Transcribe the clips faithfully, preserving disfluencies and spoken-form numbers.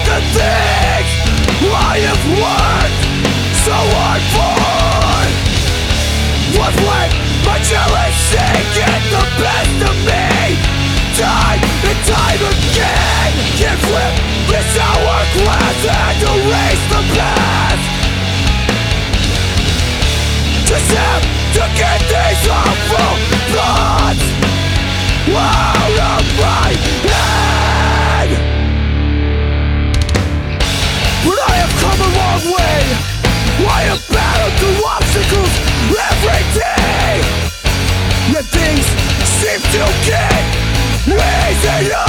the things I have worked so hard for was when my jealousy get the best of me. Time and time again, can flip this hourglass and erase the past. Just have to get these awful thoughts out of my head. But I have come a long way. I have battled through obstacles every day, yet things seem to get easier.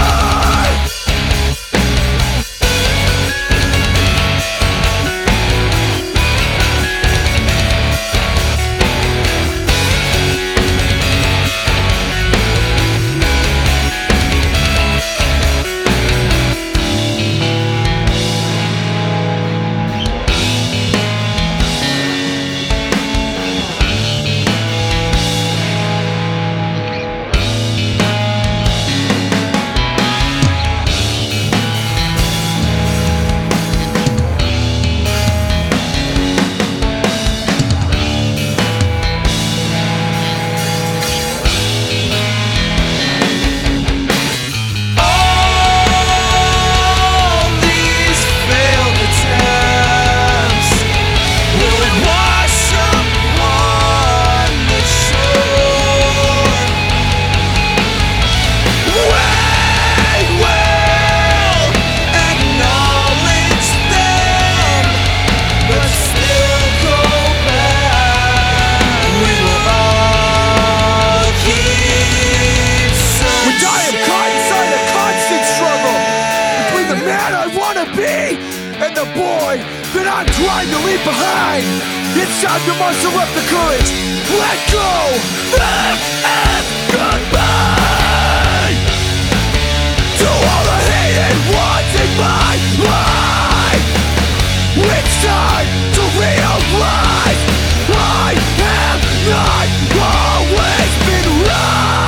And the boy that I'm trying to leave behind. It's time to muster up the courage. Let go. This is goodbye to all the hated ones in my life. It's time to realize I have not always been right.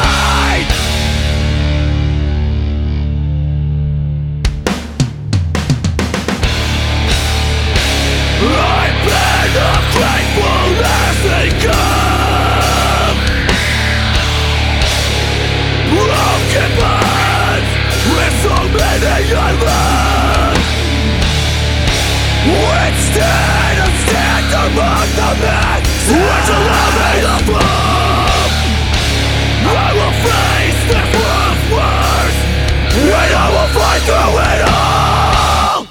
I've been ungrateful as they come. Broken bonds with so many I love. Instead of stand among the men, which allow me to fall.